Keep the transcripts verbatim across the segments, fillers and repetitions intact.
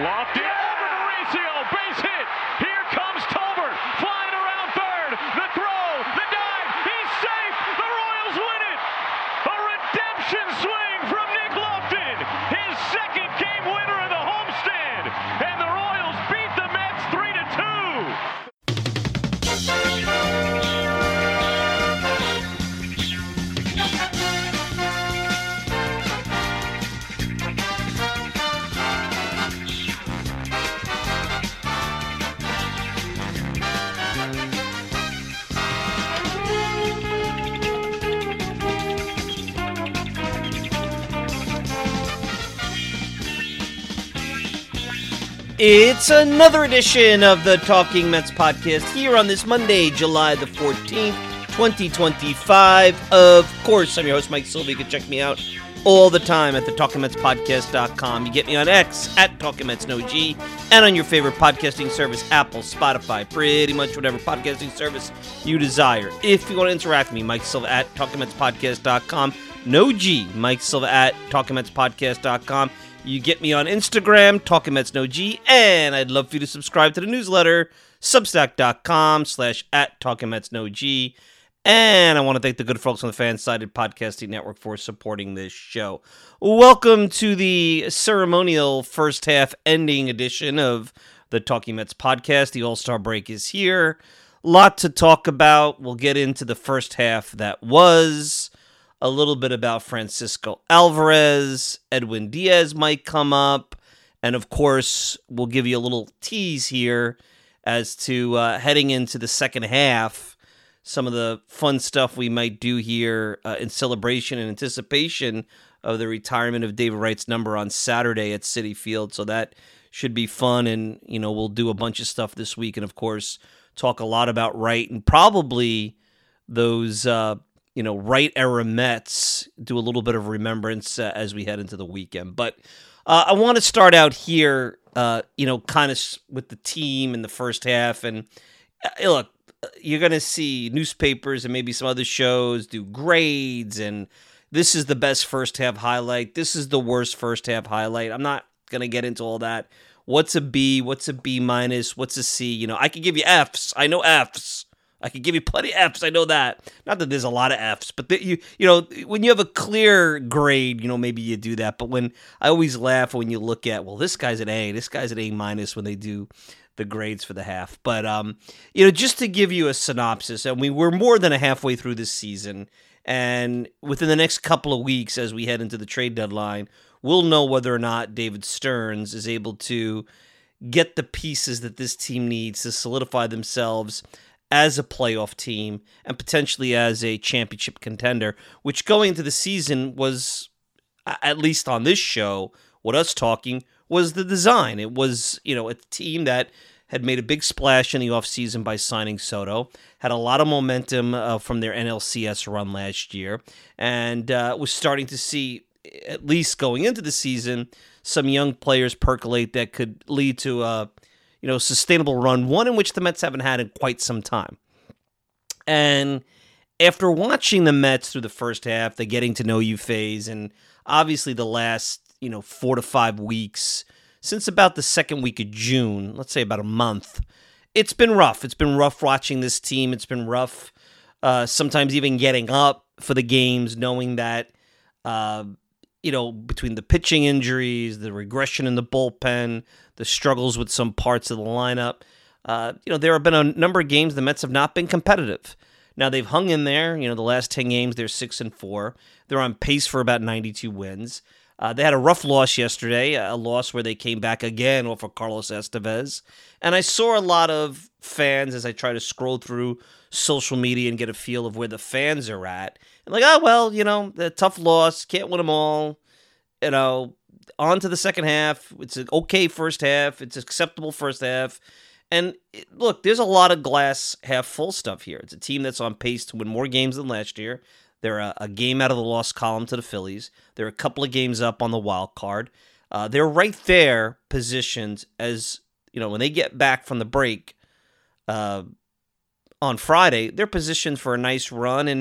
Lofted over Mauricio, base hit. Here comes Tolbert, flying around third. The throw, the dive, he's safe. The Royals win it. A redemption swing from Nick Lofted, his second game winner of the homestand, and the Royals beat the Mets three to two. It's another edition of the Talking Mets podcast here on this Monday, July the fourteenth, twenty twenty-five. Of course, I'm your host, Mike Silva. You can check me out all the time at the talking mets podcast dot com. You get me on X at talking mets no g and on your favorite podcasting service, Apple, Spotify, pretty much whatever podcasting service you desire. If you want to interact with me, Mike Silva at talking mets podcast dot com. No G, Mike Silva at talking mets podcast dot com. You get me on Instagram, Talking Mets No G, and I'd love for you to subscribe to the newsletter, substack dot com slash at Talking Mets No G. And I want to thank the good folks on the Fansided Podcasting Network for supporting this show. Welcome to the ceremonial first half ending edition of the Talking Mets podcast. The All-Star break is here. Lot to talk about. We'll get into the first half that was. A little bit about Francisco Alvarez, Edwin Diaz might come up, and of course, we'll give you a little tease here as to uh, heading into the second half, some of the fun stuff we might do here uh, in celebration and anticipation of the retirement of David Wright's number on Saturday at Citi Field, so that should be fun, and you know we'll do a bunch of stuff this week, and of course, talk a lot about Wright, and probably those uh, you know, right-era Mets, do a little bit of remembrance uh, as we head into the weekend. But uh, I want to start out here, uh, you know, kind of with the team in the first half. And uh, look, you're going to see newspapers and maybe some other shows do grades, and this is the best first half highlight. This is the worst first half highlight. I'm not going to get into all that. What's a B? What's a B minus? What's a C? You know, I could give you Fs. I know Fs. I could give you plenty of Fs. I know that. Not that there's a lot of Fs, but that you you know when you have a clear grade, you know maybe you do that. But when I always laugh when you look at, well, this guy's an A, this guy's an A minus when they do the grades for the half. But um, you know, just to give you a synopsis, and we we're more than a halfway through this season, and within the next couple of weeks, as we head into the trade deadline, we'll know whether or not David Stearns is able to get the pieces that this team needs to solidify themselves as a playoff team and potentially as a championship contender, which going into the season was, at least on this show, what us talking, was the design. It was, you know, a team that had made a big splash in the offseason by signing Soto, had a lot of momentum uh, from their N L C S run last year, and uh, was starting to see, at least going into the season, some young players percolate that could lead to a you know, sustainable run, one in which the Mets haven't had in quite some time. And after watching the Mets through the first half, the getting to know you phase, and obviously the last, you know, four to five weeks, since about the second week of June, let's say about a month, it's been rough. It's been rough watching this team. It's been rough uh, sometimes even getting up for the games, knowing that, uh, you know, between the pitching injuries, the regression in the bullpen, the struggles with some parts of the lineup, uh, you know, there have been a number of games the Mets have not been competitive. Now, they've hung in there. You know, the last ten games, they're six and four. They're on pace for about ninety-two wins. Uh, they had a rough loss yesterday, a loss where they came back again off of Carlos Estevez. And I saw a lot of fans as I try to scroll through social media and get a feel of where the fans are at. And like, oh, well, you know, the tough loss, can't win them all. You know, on to the second half. It's an okay first half. It's acceptable first half. And look, there's a lot of glass half full stuff here. It's a team that's on pace to win more games than last year. They're a, a game out of the loss column to the Phillies. They're a couple of games up on the wild card. Uh, they're right there positioned as, you know, when they get back from the break uh, on Friday, they're positioned for a nice run and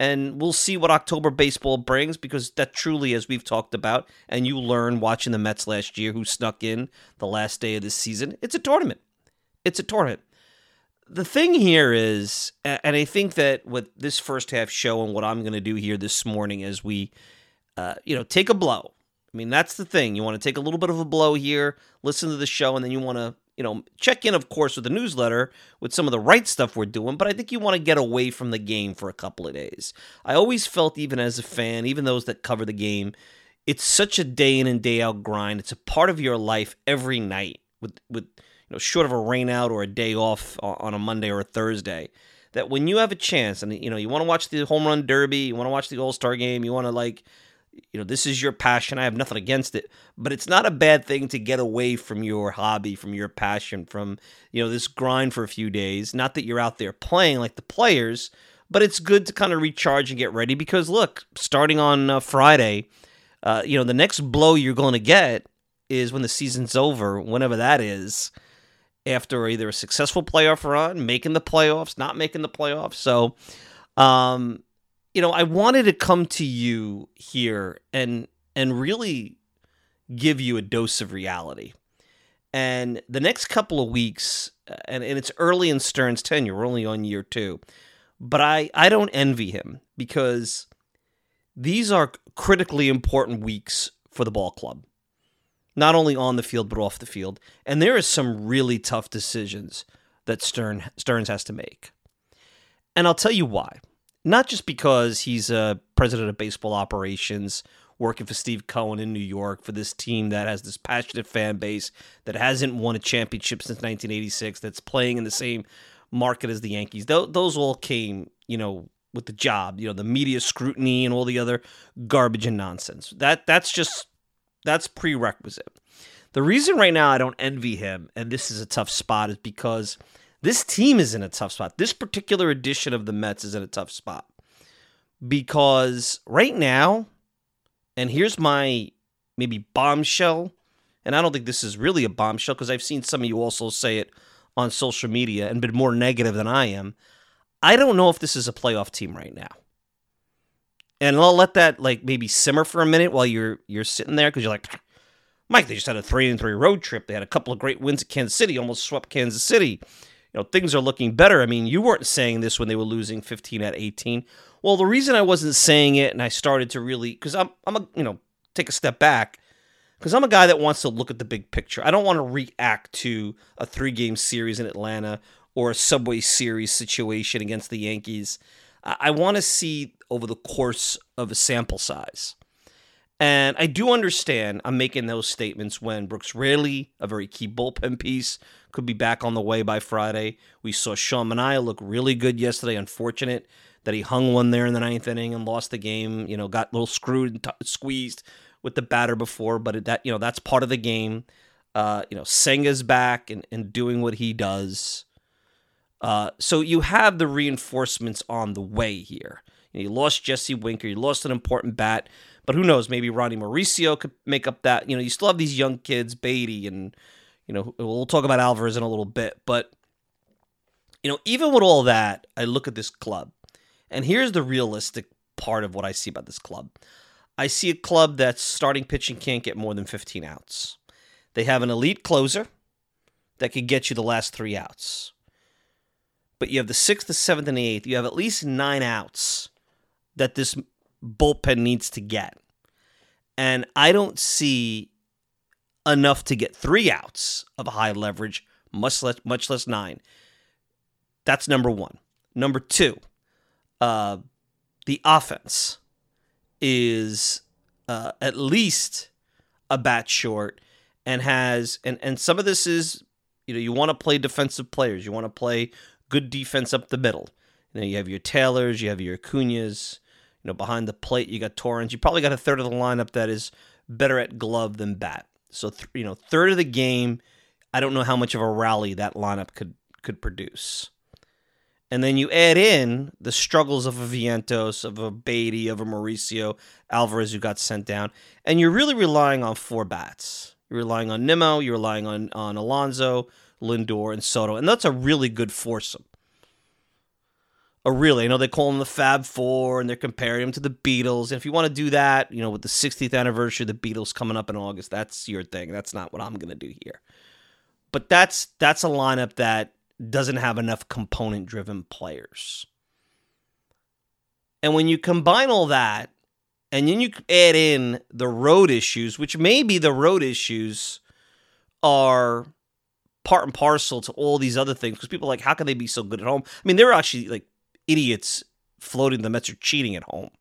And we'll see what October baseball brings, because that truly, as we've talked about, and you learned watching the Mets last year who snuck in the last day of this season, it's a tournament. It's a tournament. The thing here is, and I think that with this first half show and what I'm going to do here this morning as we, uh, you know, take a blow. I mean, that's the thing. You want to take a little bit of a blow here, listen to the show, and then you want to, you know, check in, of course, with the newsletter with some of the right stuff we're doing, but I think you want to get away from the game for a couple of days. I always felt, even as a fan, even those that cover the game, it's such a day in and day out grind. It's a part of your life every night, with, with you know, short of a rain out or a day off on a Monday or a Thursday, that when you have a chance, and, you know, you want to watch the home run derby, you want to watch the All-Star game, you want to, like, you know, this is your passion. I have nothing against it, but it's not a bad thing to get away from your hobby, from your passion, from, you know, this grind for a few days. Not that you're out there playing like the players, but it's good to kind of recharge and get ready, because look, starting on uh, Friday, uh, you know, the next blow you're going to get is when the season's over, whenever that is, after either a successful playoff run, making the playoffs, not making the playoffs. So, um, you know, I wanted to come to you here and and really give you a dose of reality. And the next couple of weeks, and, and it's early in Stearns' tenure, we're only on year two, but I, I don't envy him, because these are critically important weeks for the ball club, not only on the field but off the field. And there are some really tough decisions that Stern, Stearns has to make. And I'll tell you why. Not just because he's a president of baseball operations working for Steve Cohen in New York for this team that has this passionate fan base that hasn't won a championship since nineteen eighty-six, that's playing in the same market as the Yankees. Th- those all came, you know, with the job, you know, the media scrutiny and all the other garbage and nonsense. That that's just, that's prerequisite. The reason right now I don't envy him, and this is a tough spot, is because this team is in a tough spot. This particular edition of the Mets is in a tough spot. Because right now, and here's my maybe bombshell, and I don't think this is really a bombshell, because I've seen some of you also say it on social media and been more negative than I am. I don't know if this is a playoff team right now. And I'll let that like maybe simmer for a minute while you're you're sitting there, because you're like, Mike, they just had a three and three road trip. They had a couple of great wins at Kansas City, almost swept Kansas City. You know, things are looking better. I mean, you weren't saying this when they were losing fifteen at eighteen. Well, the reason I wasn't saying it, and I started to really, because I'm, I'm a, you know, take a step back, because I'm a guy that wants to look at the big picture. I don't want to react to a three-game series in Atlanta or a Subway Series situation against the Yankees. I, I want to see over the course of a sample size. And I do understand I'm making those statements when Brooks Raley, a very key bullpen piece, could be back on the way by Friday. We saw Sean Manaea look really good yesterday. Unfortunate that he hung one there in the ninth inning and lost the game. You know, got a little screwed and t- squeezed with the batter before, but it, that you know that's part of the game. Uh, you know, Senga's back and, and doing what he does. Uh, so you have the reinforcements on the way here. You know, you lost Jesse Winker. You lost an important bat. But who knows? Maybe Ronnie Mauricio could make up that. You know, you still have these young kids, Beatty, and, you know, we'll talk about Alvarez in a little bit. But, you know, even with all that, I look at this club. And here's the realistic part of what I see about this club. I see a club that's starting pitching can't get more than fifteen outs. They have an elite closer that could get you the last three outs. But you have the sixth, the seventh, and the eighth. You have at least nine outs that this bullpen needs to get. And I don't see enough to get three outs of high leverage, much less, much less nine. That's number one. Number two, uh, the offense is uh, at least a bat short and has, and, and some of this is, you know, you want to play defensive players. You want to play good defense up the middle. You know, you have your Taylors, you have your Acuñas. You know, behind the plate, you got Torrens. You probably got a third of the lineup that is better at glove than bat. So, th- you know, third of the game, I don't know how much of a rally that lineup could could produce. And then you add in the struggles of a Vientos, of a Beatty, of a Mauricio, Alvarez who got sent down, and you're really relying on four bats. You're relying on Nimmo, you're relying on, on Alonso, Lindor, and Soto, and that's a really good foursome. a really, I know they call them the Fab Four, and they're comparing them to the Beatles. And if you want to do that, you know, with the sixtieth anniversary of the Beatles coming up in August, that's your thing. That's not what I'm going to do here. But that's that's a lineup that doesn't have enough component-driven players. And when you combine all that, and then you add in the road issues, which maybe the road issues are part and parcel to all these other things, because people are like, how can they be so good at home? I mean, they're actually like idiots floating the Mets are cheating at home.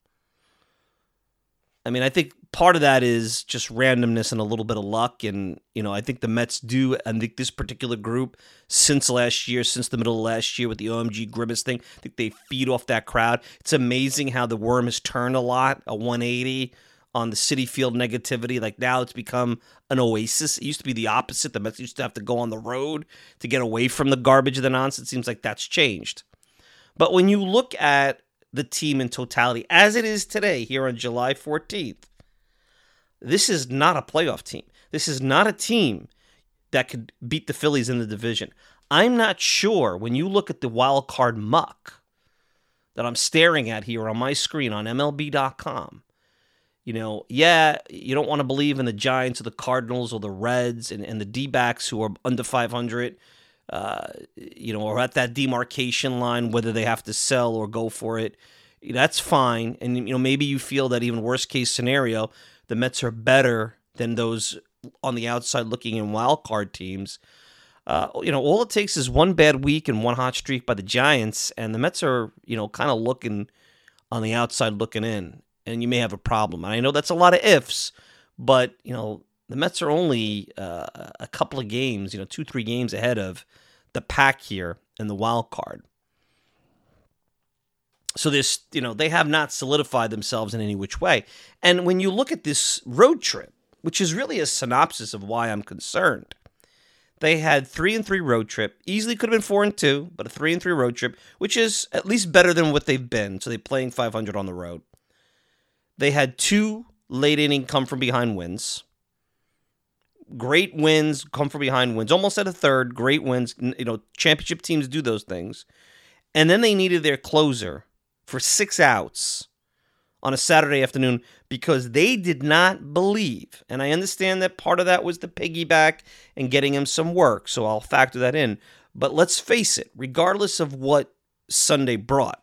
I mean, I think part of that is just randomness and a little bit of luck. And, you know, I think the Mets do, I think this particular group, since last year, since the middle of last year with the O M G Grimace thing, I think they feed off that crowd. It's amazing how the worm has turned a lot, a one eighty on the Citi Field negativity. Like now it's become an oasis. It used to be the opposite. The Mets used to have to go on the road to get away from the garbage of the nonsense. It seems like that's changed. But when you look at the team in totality, as it is today, here on July fourteenth, this is not a playoff team. This is not a team that could beat the Phillies in the division. I'm not sure, when you look at the wild card muck that I'm staring at here on my screen on M L B dot com, you know, yeah, you don't want to believe in the Giants or the Cardinals or the Reds and, and the D-backs who are under five hundred, uh, you know, or at that demarcation line, whether they have to sell or go for it. That's fine. And, you know, maybe you feel that even worst case scenario, the Mets are better than those on the outside looking in wild card teams. Uh, you know, all it takes is one bad week and one hot streak by the Giants, and the Mets are, you know, kind of looking on the outside looking in, and you may have a problem. And I know that's a lot of ifs, but, you know, the Mets are only uh, a couple of games, you know, two, three games ahead of the pack here in the wild card. So this, you know, they have not solidified themselves in any which way. And when you look at this road trip, which is really a synopsis of why I'm concerned, they had three and three road trip. Easily could have been four and two, but a three and three road trip, which is at least better than what they've been. So they're playing five hundred on the road. They had two late inning come from behind wins. Great wins, come from behind wins. Almost at a third, great wins. You know, championship teams do those things. And then they needed their closer for six outs on a Saturday afternoon because they did not believe. And I understand that part of that was the piggyback and getting him some work, so I'll factor that in. But let's face it, regardless of what Sunday brought,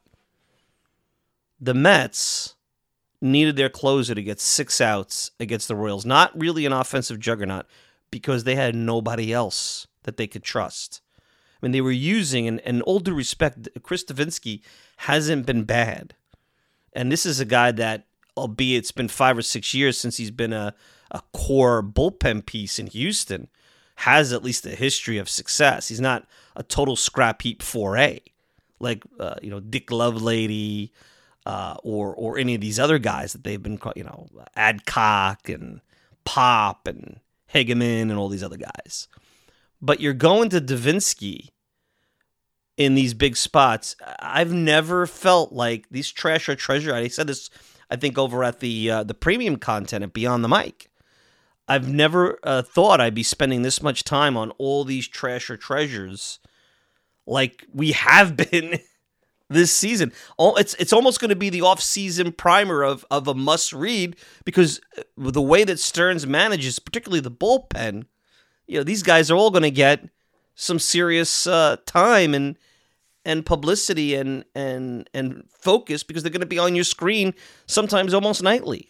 the Mets needed their closer to get six outs against the Royals. Not really an offensive juggernaut because they had nobody else that they could trust. I mean, they were using, and, and all due respect, Chris Davinsky hasn't been bad. And this is a guy that, albeit it's been five or six years since he's been a, a core bullpen piece in Houston, has at least a history of success. He's not a total scrap heap four A like uh, you know Dick Lovelady uh, or or any of these other guys that they've been, you know, Adcock and Pop and Hegeman and all these other guys. But you're going to Davinsky in these big spots. I've never felt like these trash or treasure. I said this, I think, over at the uh, the premium content at Beyond the Mic. I've never uh, thought I'd be spending this much time on all these trash or treasures like we have been this season. It's it's almost going to be the off-season primer of, of a must-read because the way that Stearns manages, particularly the bullpen, you know, these guys are all going to get some serious uh, time and and publicity and and and focus because they're going to be on your screen sometimes almost nightly.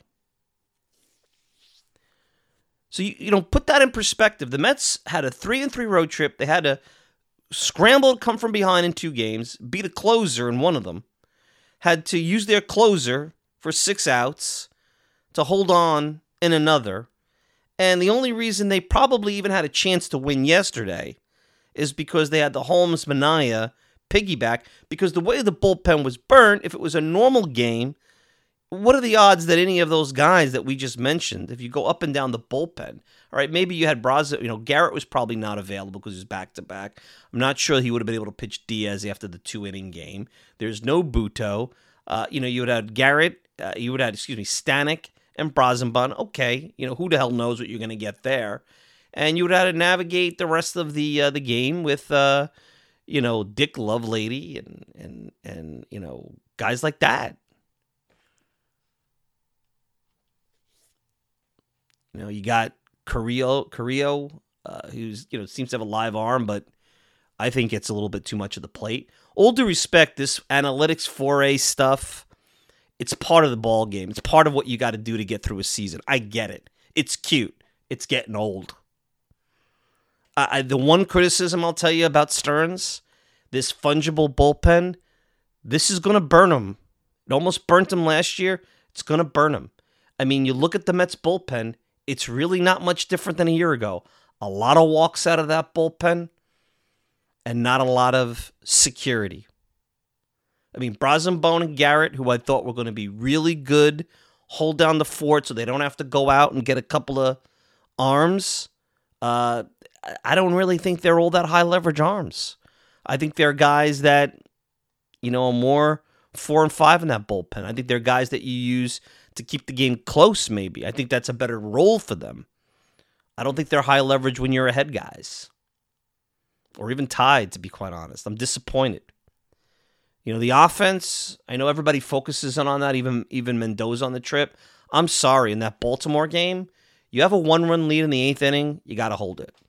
So you you know put that in perspective. The Mets had a three and three road trip. They had to scramble to come from behind in two games, beat a closer in one of them, had to use their closer for six outs to hold on in another. And the only reason they probably even had a chance to win yesterday is because they had the Holmes Manaea piggyback. Because the way the bullpen was burnt, if it was a normal game, what are the odds that any of those guys that we just mentioned, if you go up and down the bullpen, all right, maybe you had Braza, you know, Garrett was probably not available because he was back-to-back. I'm not sure he would have been able to pitch Diaz after the two-inning game. There's no Buto. Uh, you know, you would have had Garrett, uh, you would have had, excuse me, Stanek, and Brazenbun. Okay, you know, who the hell knows what you're going to get there. And you would have to navigate the rest of the uh, the game with, uh, you know, Dick Lovelady and, and, and you know, guys like that. You know, you got Carrillo, Carrillo uh, who's, you know, seems to have a live arm, but I think it's a little bit too much of the plate. All due respect, this analytics four A stuff, it's part of the ball game. It's part of what you got to do to get through a season. I get it. It's cute. It's getting old. I, the one criticism I'll tell you about Stearns, this fungible bullpen, this is going to burn him. It almost burnt him last year. It's going to burn him. I mean, you look at the Mets bullpen, it's really not much different than a year ago. A lot of walks out of that bullpen and not a lot of security. I mean, Brazenbone and Garrett, who I thought were going to be really good, hold down the fort so they don't have to go out and get a couple of arms. Uh, I don't really think they're all that high leverage arms. I think they're guys that, you know, are more four and five in that bullpen. I think they're guys that you use to keep the game close, maybe. I think that's a better role for them. I don't think they're high leverage when you're ahead guys. Or even tied, to be quite honest. I'm disappointed. You know, the offense, I know everybody focuses on, on that, even, even Mendoza on the trip. I'm sorry, in that Baltimore game, you have a one-run lead in the eighth inning, you got to hold it.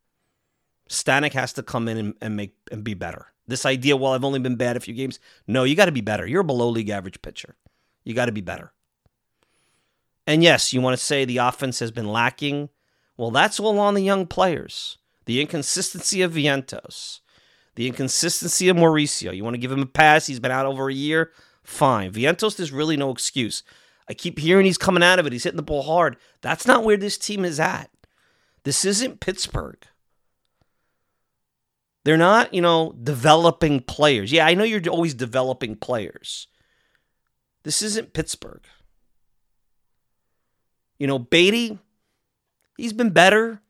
Stanek has to come in and, and make and be better. This idea, well, I've only been bad a few games. No, you got to be better. You're a below league average pitcher. You got to be better. And yes, you want to say the offense has been lacking. Well, that's all on the young players. The inconsistency of Vientos. The inconsistency of Mauricio. You want to give him a pass? He's been out over a year? Fine. Vientos, there's really no excuse. I keep hearing he's coming out of it. He's hitting the ball hard. That's not where this team is at. This isn't Pittsburgh. They're not, you know, developing players. Yeah, I know you're always developing players. This isn't Pittsburgh. You know, Beatty, he's been better,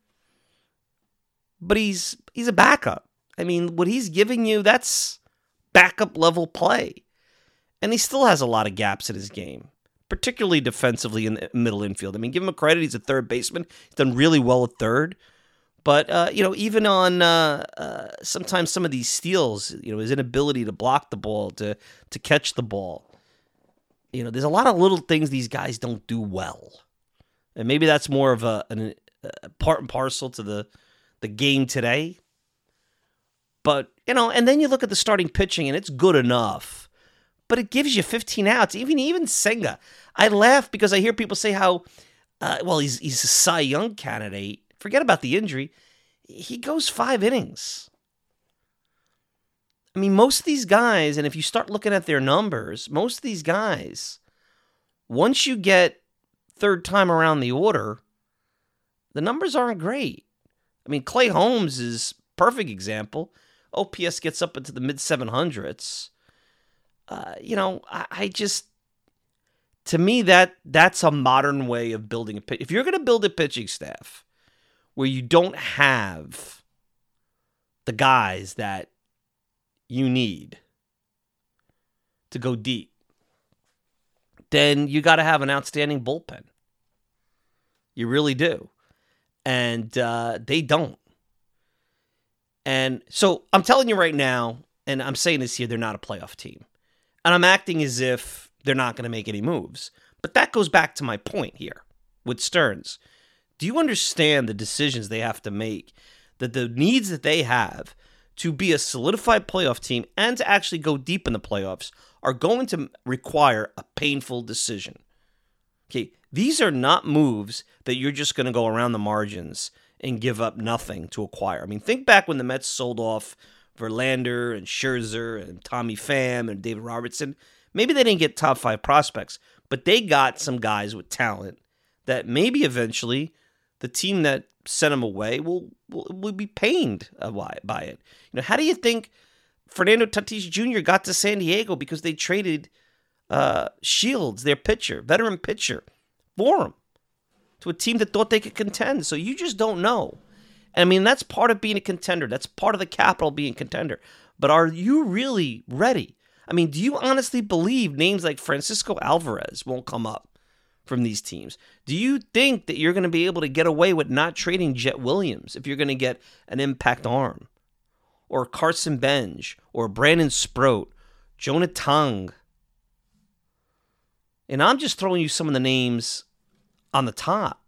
but he's he's a backup. I mean, what he's giving you, that's backup level play. And he still has a lot of gaps in his game, particularly defensively in the middle infield. I mean, give him a credit. He's a third baseman. He's done really well at third. But, uh, you know, even on uh, uh, sometimes some of these steals, you know, his inability to block the ball, to to catch the ball. You know, there's a lot of little things these guys don't do well. And maybe that's more of a, an, a part and parcel to the, the game today. But, you know, and then you look at the starting pitching, and it's good enough. But it gives you fifteen outs. Even even Senga. I laugh because I hear people say how, uh, well, he's he's a Cy Young candidate. Forget about the injury. He goes five innings. I mean, most of these guys, and if you start looking at their numbers, most of these guys, once you get third time around the order, the numbers aren't great. I mean, Clay Holmes is a perfect example. O P S gets up into the mid seven hundreds. Uh, you know, I, I just, to me, that that's a modern way of building a pitch. If you're going to build a pitching staff where you don't have the guys that you need to go deep, then you got to have an outstanding bullpen. You really do. And uh, they don't. And so I'm telling you right now, and I'm saying this here, they're not a playoff team. And I'm acting as if they're not going to make any moves. But that goes back to my point here with Stearns. Do you understand the decisions they have to make, that the needs that they have to be a solidified playoff team and to actually go deep in the playoffs are going to require a painful decision? Okay, these are not moves that you're just going to go around the margins and give up nothing to acquire. I mean, think back when the Mets sold off Verlander and Scherzer and Tommy Pham and David Robertson. Maybe they didn't get top five prospects, but they got some guys with talent that maybe eventually the team that sent them away will, will, will be pained by, by it. You know, how do you think Fernando Tatis Junior got to San Diego? Because they traded uh, Shields, their pitcher, veteran pitcher, for him to a team that thought they could contend. So you just don't know. I mean, that's part of being a contender. That's part of the capital being a contender. But are you really ready? I mean, do you honestly believe names like Francisco Alvarez won't come up from these teams? Do you think that you're going to be able to get away with not trading Jet Williams if you're going to get an impact arm? or Carson Benj, or Brandon Sproat, Jonah Tong. And I'm just throwing you some of the names on the top.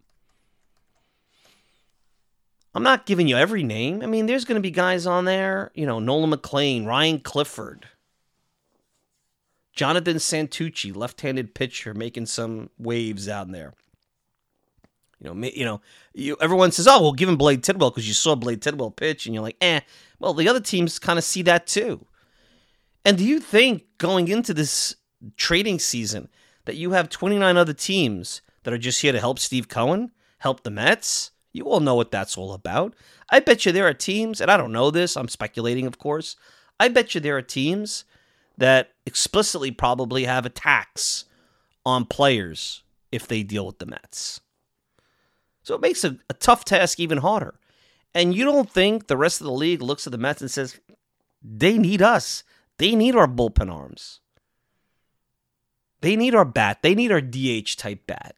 I'm not giving you every name. I mean, there's going to be guys on there, you know, Nolan McLean, Ryan Clifford, Jonathan Santucci, left-handed pitcher, making some waves out there. You know, you know, you, everyone says, "Oh, well, give him Blade Tidwell because you saw Blade Tidwell pitch," and you're like, "Eh." Well, the other teams kind of see that too. And do you think going into this trading season that you have twenty-nine other teams that are just here to help Steve Cohen, help the Mets? You all know what that's all about. I bet you there are teams, and I don't know this, I'm speculating, of course. I bet you there are teams that explicitly probably have a tax on players if they deal with the Mets. So it makes a, a tough task even harder. And you don't think the rest of the league looks at the Mets and says, they need us. They need our bullpen arms. They need our bat. They need our D H type bat.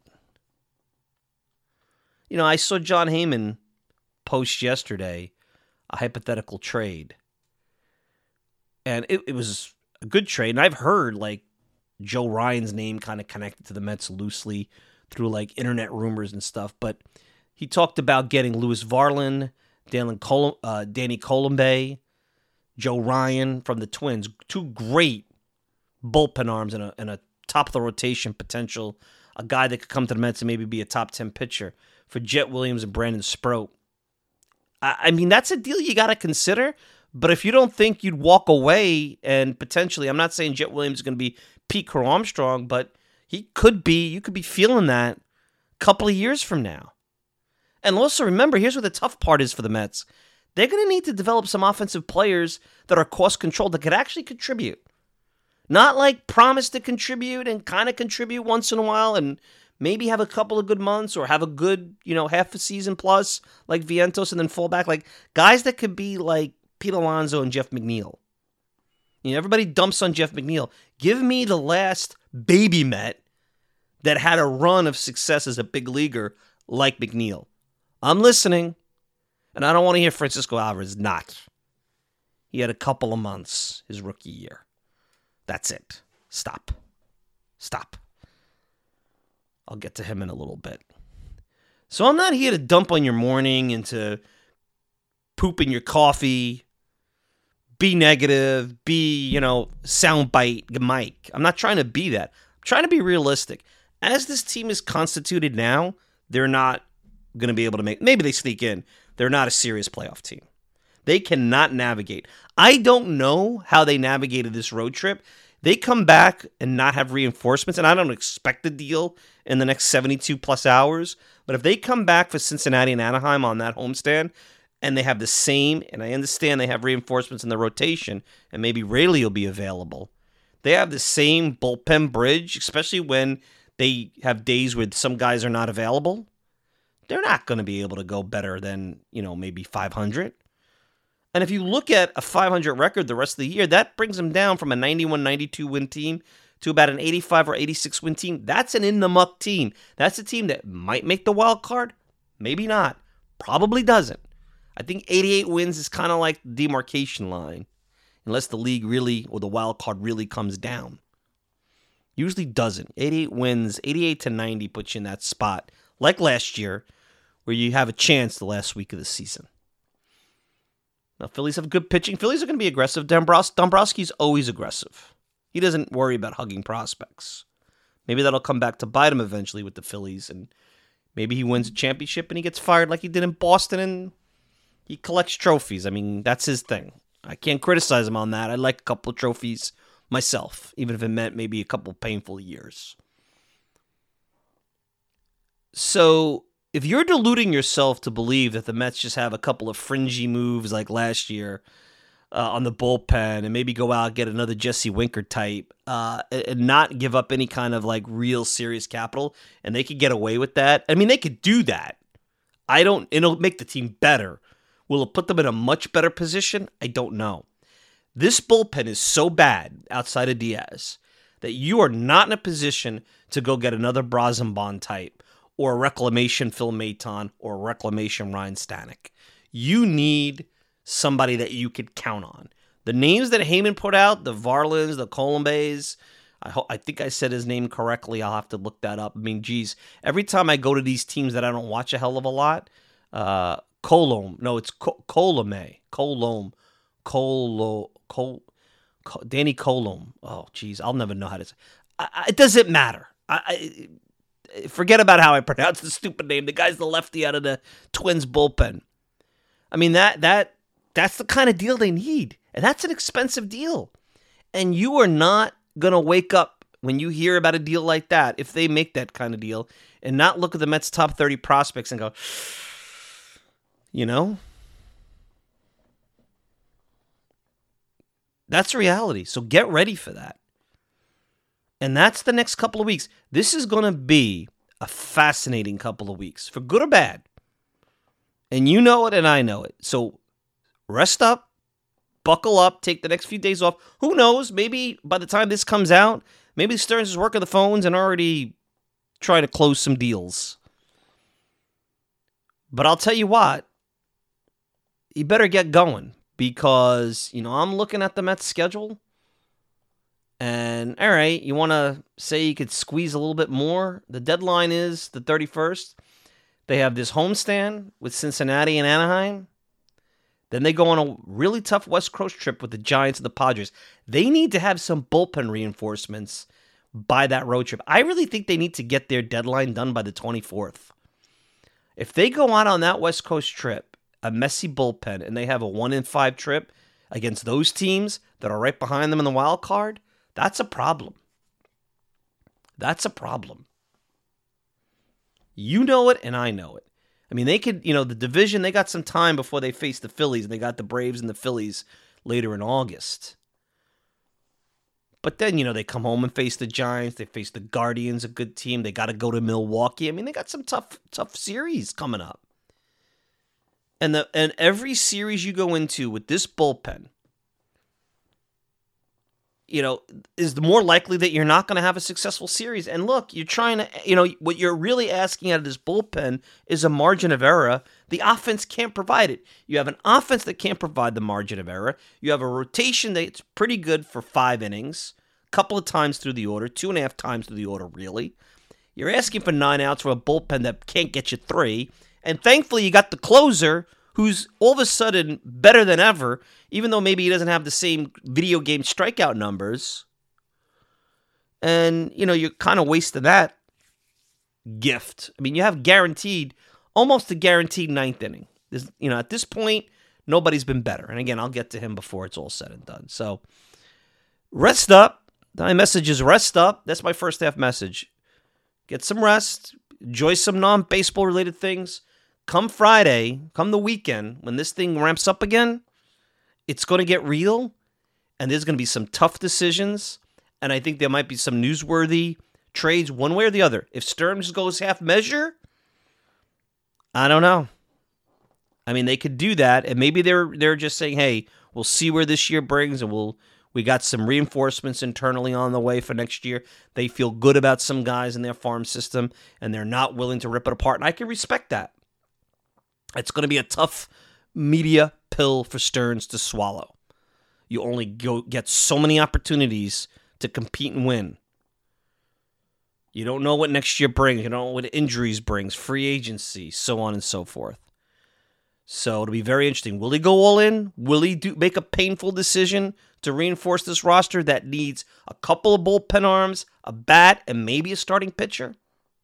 You know, I saw John Heyman post yesterday a hypothetical trade. And it, it was a good trade. And I've heard, like, Joe Ryan's name kind of connected to the Mets loosely through, like, internet rumors and stuff. But he talked about getting Louis Varland, Dalen Col- uh, Danny Colombe, Joe Ryan from the Twins. Two great bullpen arms and a, and a top-of-the-rotation potential. A guy that could come to the Mets and maybe be a top ten pitcher for Jet Williams and Brandon Sproat. I, I mean, that's a deal you got to consider. But if you don't think you'd walk away and potentially, I'm not saying Jet Williams is going to be Pete Crow Armstrong, but he could be, you could be feeling that a couple of years from now. And also remember, here's where the tough part is for the Mets. They're going to need to develop some offensive players that are cost-controlled that could actually contribute. Not like promise to contribute and kind of contribute once in a while and maybe have a couple of good months or have a good, you know, half a season plus like Vientos and then fall back. Like guys that could be like Pete Alonso and Jeff McNeil. You know, everybody dumps on Jeff McNeil. Give me the last baby Met that had a run of success as a big leaguer like McNeil. I'm listening. And I don't want to hear Francisco Alvarez not. He had a couple of months his rookie year. That's it. Stop. Stop. I'll get to him in a little bit. So I'm not here to dump on your morning and to poop in your coffee, be negative, be, you know, soundbite Mike. I'm not trying to be that. I'm trying to be realistic. As this team is constituted now, they're not going to be able to make, maybe they sneak in. They're not a serious playoff team. They cannot navigate. I don't know how they navigated this road trip. They come back and not have reinforcements, and I don't expect a deal in the next seventy-two plus hours. But if they come back for Cincinnati and Anaheim on that homestand, and they have the same, and I understand they have reinforcements in the rotation, and maybe Rayleigh will be available. They have the same bullpen bridge, especially when they have days where some guys are not available. They're not going to be able to go better than, you know, maybe five hundred. And if you look at a five hundred record the rest of the year, that brings them down from a ninety-one ninety-two win team to about an eighty-five or eighty-six win team. That's an in-the-muck team. That's a team that might make the wild card, maybe not, probably doesn't. I think eighty-eight wins is kind of like the demarcation line, unless the league really, or the wild card really comes down. Usually doesn't. eighty-eight wins, eighty-eight to ninety puts you in that spot, like last year, where you have a chance the last week of the season. Now, Phillies have good pitching. Phillies are going to be aggressive. Dombros- Dombrowski's always aggressive. He doesn't worry about hugging prospects. Maybe that'll come back to bite him eventually with the Phillies, and maybe he wins a championship and he gets fired like he did in Boston, and he collects trophies. I mean, that's his thing. I can't criticize him on that. I like a couple of trophies myself, even if it meant maybe a couple painful years. So if you're deluding yourself to believe that the Mets just have a couple of fringy moves like last year uh, on the bullpen and maybe go out and get another Jesse Winker type uh, and not give up any kind of like real serious capital, and they could get away with that. I mean, they could do that. I don't, it'll make the team better. Will it put them in a much better position? I don't know. This bullpen is so bad outside of Diaz that you are not in a position to go get another Brazenbon type or a reclamation Phil Maton or a reclamation Ryan Stanek. You need somebody that you could count on. The names that Heyman put out, the Varlins, the Colombes, I ho- I think I said his name correctly. I'll have to look that up. I mean, geez, every time I go to these teams that I don't watch a hell of a lot, uh, Colom, no, it's Co- Colome, Colom, Colo, Col, Col, Danny Colom. Oh, geez, I'll never know how to say. I, I, it doesn't matter. I, I forget about how I pronounce the stupid name. The guy's the lefty out of the Twins bullpen. I mean that that that's the kind of deal they need, and that's an expensive deal. And you are not gonna wake up when you hear about a deal like that, if they make that kind of deal, and not look at the Mets' top thirty prospects and go, you know, that's reality. So get ready for that. And that's the next couple of weeks. This is going to be a fascinating couple of weeks, for good or bad. And you know it, and I know it. So rest up, buckle up, take the next few days off. Who knows? Maybe by the time this comes out, maybe Stearns is working the phones and already trying to close some deals. But I'll tell you what, you better get going, because, you know, I'm looking at the Mets schedule. And, all right, you want to say you could squeeze a little bit more? The deadline is the thirty-first. They have this homestand with Cincinnati and Anaheim. Then they go on a really tough West Coast trip with the Giants and the Padres. They need to have some bullpen reinforcements by that road trip. I really think they need to get their deadline done by the twenty-fourth. If they go out on that West Coast trip, a messy bullpen, and they have a one in five trip against those teams that are right behind them in the wild card, that's a problem. That's a problem. You know it, and I know it. I mean, they could, you know, the division, they got some time before they face the Phillies, and they got the Braves and the Phillies later in August. But then, you know, they come home and face the Giants. They face the Guardians, a good team. They got to go to Milwaukee. I mean, they got some tough, tough series coming up. And the and every series you go into with this bullpen, you know, is the more likely that you're not going to have a successful series. And look, you're trying to, you know, what you're really asking out of this bullpen is a margin of error. The offense can't provide it. You have an offense that can't provide the margin of error. You have a rotation that's pretty good for five innings, a couple of times through the order, two and a half times through the order, really. You're asking for nine outs from a bullpen that can't get you three. And thankfully, you got the closer, who's all of a sudden better than ever, even though maybe he doesn't have the same video game strikeout numbers. And, you know, you're kind of wasting that gift. I mean, you have guaranteed, almost a guaranteed ninth inning. There's, you know, at this point, nobody's been better. And again, I'll get to him before it's all said and done. So, rest up. My message is rest up. That's my first half message. Get some rest. Enjoy some non-baseball related things. Come Friday, come the weekend, when this thing ramps up again, it's going to get real, and there's going to be some tough decisions, and I think there might be some newsworthy trades one way or the other. If Stearns goes half measure, I don't know. I mean, they could do that, and maybe they're they're just saying, hey, we'll see where this year brings, and we'll we got some reinforcements internally on the way for next year. They feel good about some guys in their farm system, and they're not willing to rip it apart, and I can respect that. It's going to be a tough media pill for Stearns to swallow. You only go get so many opportunities to compete and win. You don't know what next year brings. You don't know what injuries brings, free agency, so on and so forth. So it'll be very interesting. Will he go all in? Will he do make a painful decision to reinforce this roster that needs a couple of bullpen arms, a bat, and maybe a starting pitcher?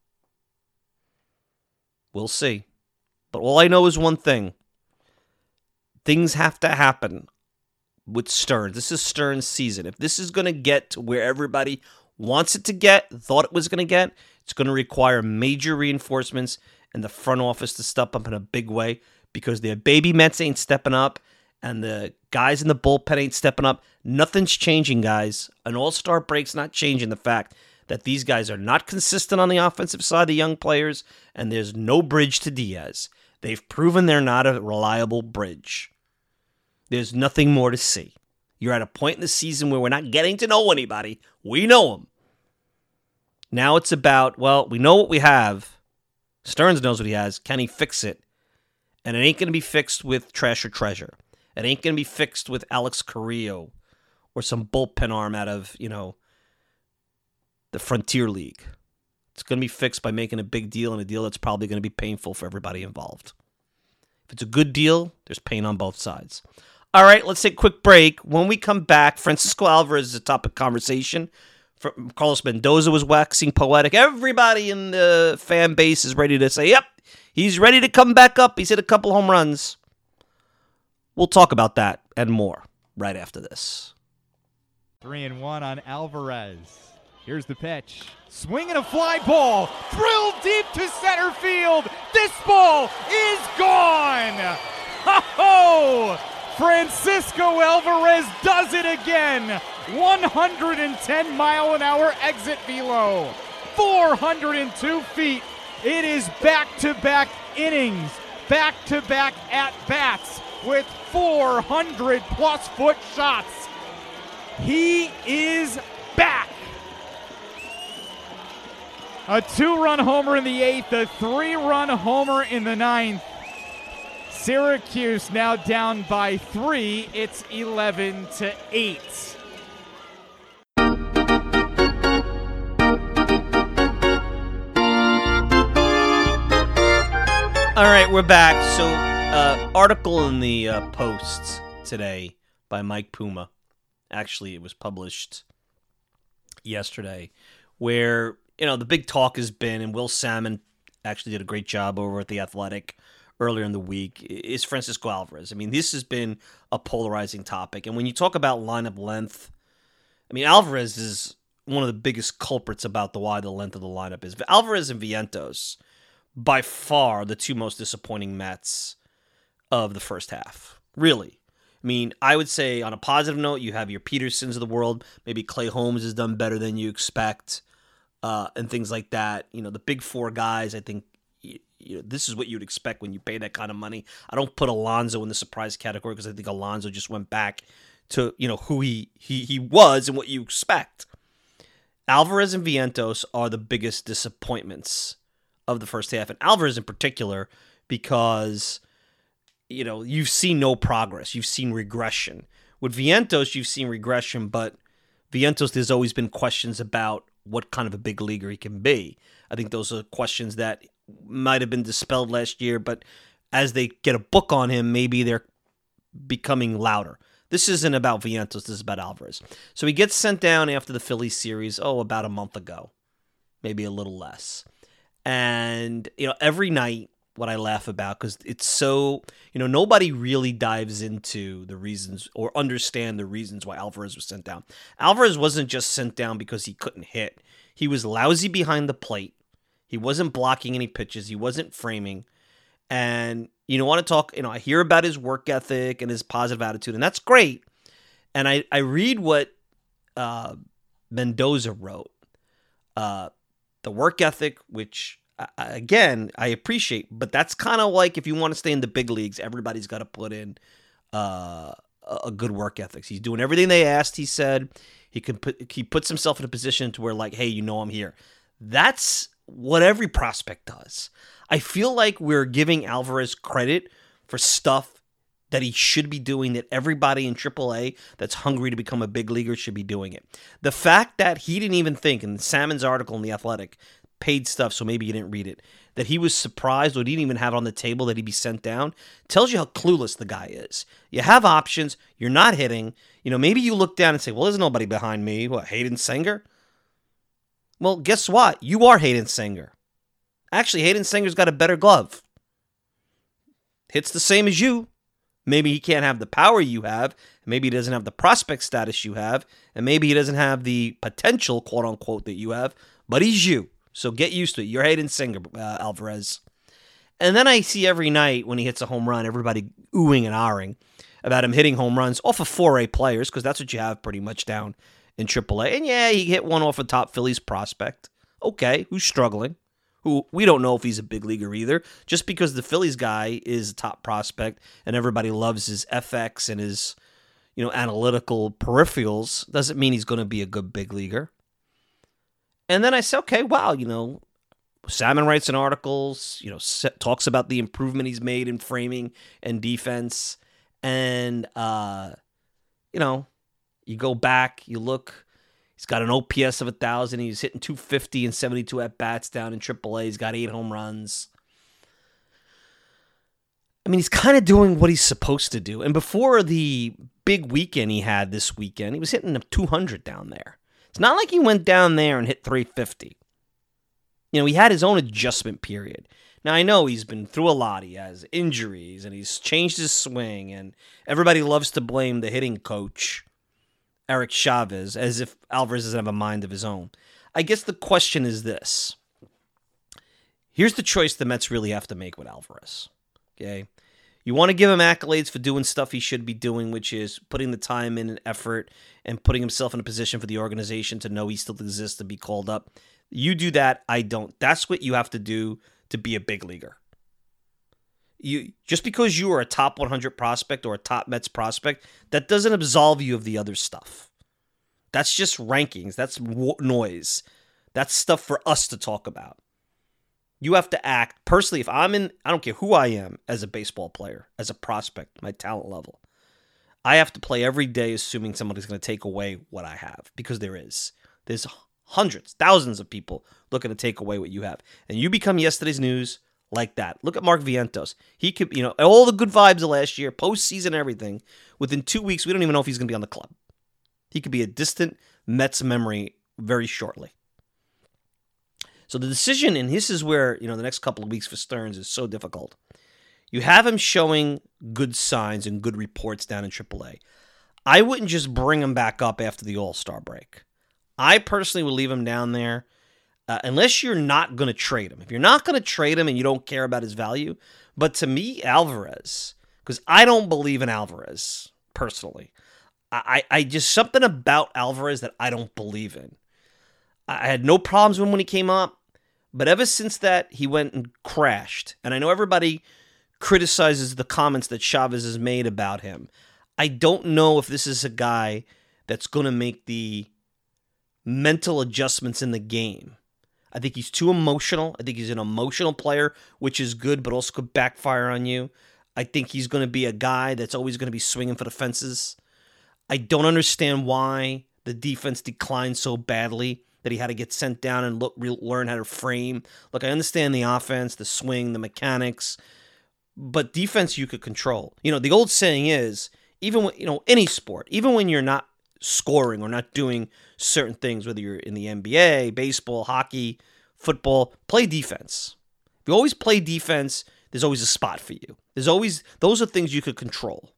We'll see. But all I know is one thing. Things have to happen with Stearns. This is Stearns' season. If this is going to get to where everybody wants it to get, thought it was going to get, it's going to require major reinforcements and the front office to step up in a big way, because their baby Mets ain't stepping up and the guys in the bullpen ain't stepping up. Nothing's changing, guys. An all-star break's not changing the fact that these guys are not consistent on the offensive side, the young players, and there's no bridge to Diaz. They've proven they're not a reliable bridge. There's nothing more to see. You're at a point in the season where we're not getting to know anybody. We know them. Now it's about, well, we know what we have. Stearns knows what he has. Can he fix it? And it ain't going to be fixed with trash or treasure. It ain't going to be fixed with Alex Carrillo or some bullpen arm out of, you know, the Frontier League. It's going to be fixed by making a big deal, and a deal that's probably going to be painful for everybody involved. If it's a good deal, there's pain on both sides. All right, let's take a quick break. When we come back, Francisco Alvarez is a topic of conversation. Carlos Mendoza was waxing poetic. Everybody in the fan base is ready to say, yep, he's ready to come back up. He's hit a couple home runs. We'll talk about that and more right after this. Three and one on Alvarez. Here's the pitch. Swing and a fly ball. Drilled deep to center field. This ball is gone. Ho-ho! Francisco Alvarez does it again. one hundred ten mile an hour exit velo. four hundred two feet. It is back-to-back innings. Back-to-back at-bats with four hundred plus foot shots. He is back. A two-run homer in the eighth, a three-run homer in the ninth. Syracuse now down by three. It's eleven to eight. All right, we're back. So, uh, article in the uh, Post today by Mike Puma. Actually, it was published yesterday, where, you know, the big talk has been, and Will Salmon actually did a great job over at The Athletic earlier in the week, is Francisco Alvarez. I mean, this has been a polarizing topic. And when you talk about lineup length, I mean, Alvarez is one of the biggest culprits about the why the length of the lineup is. Alvarez and Vientos, by far the two most disappointing Mets of the first half. Really. I mean, I would say on a positive note, you have your Petersons of the world. Maybe Clay Holmes has done better than you expect, uh, and things like that. You know, the big four guys, I think, you know, this is what you'd expect when you pay that kind of money. I don't put Alonso in the surprise category because I think Alonso just went back to, you know, who he, he, he was and what you expect. Alvarez and Vientos are the biggest disappointments of the first half, and Alvarez in particular because, you know, you've seen no progress. You've seen regression. With Vientos, you've seen regression, but Vientos, there's always been questions about what kind of a big leaguer he can be. I think those are questions that might have been dispelled last year, but as they get a book on him, maybe they're becoming louder. This isn't about Vientos, this is about Alvarez. So he gets sent down after the Phillies series, oh, about a month ago, maybe a little less. And, you know, every night, what I laugh about, because it's so, you know, nobody really dives into the reasons or understand the reasons why Alvarez was sent down. Alvarez wasn't just sent down because he couldn't hit. He was lousy behind the plate. He wasn't blocking any pitches. He wasn't framing. And you know, want to talk, you know, I hear about his work ethic and his positive attitude, and that's great. And I, I read what uh, Mendoza wrote. Uh, the work ethic, which, uh, again, I appreciate, but that's kind of like if you want to stay in the big leagues, everybody's got to put in uh, a good work ethic. He's doing everything they asked, he said. He can put, he puts himself in a position to where, like, hey, you know I'm here. That's what every prospect does. I feel like we're giving Alvarez credit for stuff that he should be doing, that everybody in triple A that's hungry to become a big leaguer should be doing it. The fact that he didn't even think, in Salmon's article in The Athletic, paid stuff, so maybe you didn't read it, that he was surprised or didn't even have it on the table that he'd be sent down, tells you how clueless the guy is. You have options, you're not hitting. You know, maybe you look down and say, well, there's nobody behind me. What, Hayden Singer? Well, guess what? You are Hayden Singer. Actually, Hayden Singer's got a better glove. Hits the same as you. Maybe he can't have the power you have. Maybe he doesn't have the prospect status you have. And maybe he doesn't have the potential, quote unquote, that you have. But he's you. So get used to it. You're Hayden Singer, uh, Alvarez. And then I see every night when he hits a home run, everybody oohing and ahhing about him hitting home runs off of four A players, because that's what you have pretty much down in triple A. And yeah, he hit one off a top Phillies prospect. Okay, who's struggling? Who we don't know if he's a big leaguer either. Just because the Phillies guy is a top prospect and everybody loves his F X and his, you know, analytical peripherals doesn't mean he's going to be a good big leaguer. And then I say, okay, wow, you know, Salmon writes in articles, you know, talks about the improvement he's made in framing and defense. And, uh, you know, you go back, you look, he's got an O P S of one thousand. He's hitting two fifty and seventy-two at-bats down in triple A. He's got eight home runs. I mean, he's kind of doing what he's supposed to do. And before the big weekend he had this weekend, he was hitting two hundred down there. It's not like he went down there and hit three fifty. You know, he had his own adjustment period. Now, I know he's been through a lot. He has injuries, and he's changed his swing, and everybody loves to blame the hitting coach, Eric Chavez, as if Alvarez doesn't have a mind of his own. I guess the question is this. Here's the choice the Mets really have to make with Alvarez. Okay? You want to give him accolades for doing stuff he should be doing, which is putting the time in and effort and putting himself in a position for the organization to know he still exists to be called up. You do that, I don't. That's what you have to do to be a big leaguer. You just because you are a top one hundred prospect or a top Mets prospect, that doesn't absolve you of the other stuff. That's just rankings. That's noise. That's stuff for us to talk about. You have to act personally. If I'm in, I don't care who I am as a baseball player, as a prospect, my talent level, I have to play every day assuming somebody's going to take away what I have, because there is. There's hundreds, thousands of people looking to take away what you have. And you become yesterday's news like that. Look at Mark Vientos. He could, you know, all the good vibes of last year, postseason, everything. Within two weeks, we don't even know if he's going to be on the club. He could be a distant Mets memory very shortly. So the decision, and this is where, you know, the next couple of weeks for Stearns is so difficult. You have him showing good signs and good reports down in triple A. I wouldn't just bring him back up after the All-Star break. I personally would leave him down there uh, unless you're not going to trade him. If you're not going to trade him and you don't care about his value, but to me, Alvarez, because I don't believe in Alvarez personally. I, I just, something about Alvarez that I don't believe in. I had no problems with him when he came up. But ever since that, he went and crashed. And I know everybody criticizes the comments that Chavez has made about him. I don't know if this is a guy that's going to make the mental adjustments in the game. I think he's too emotional. I think he's an emotional player, which is good, but also could backfire on you. I think he's going to be a guy that's always going to be swinging for the fences. I don't understand why the defense declined so badly that he had to get sent down and look, re- learn how to frame. Look, I understand the offense, the swing, the mechanics, but defense you could control. You know, the old saying is, even when, you know, any sport, even when you're not scoring or not doing certain things, whether you're in the N B A, baseball, hockey, football, play defense. If you always play defense, there's always a spot for you. There's always, those are things you could control.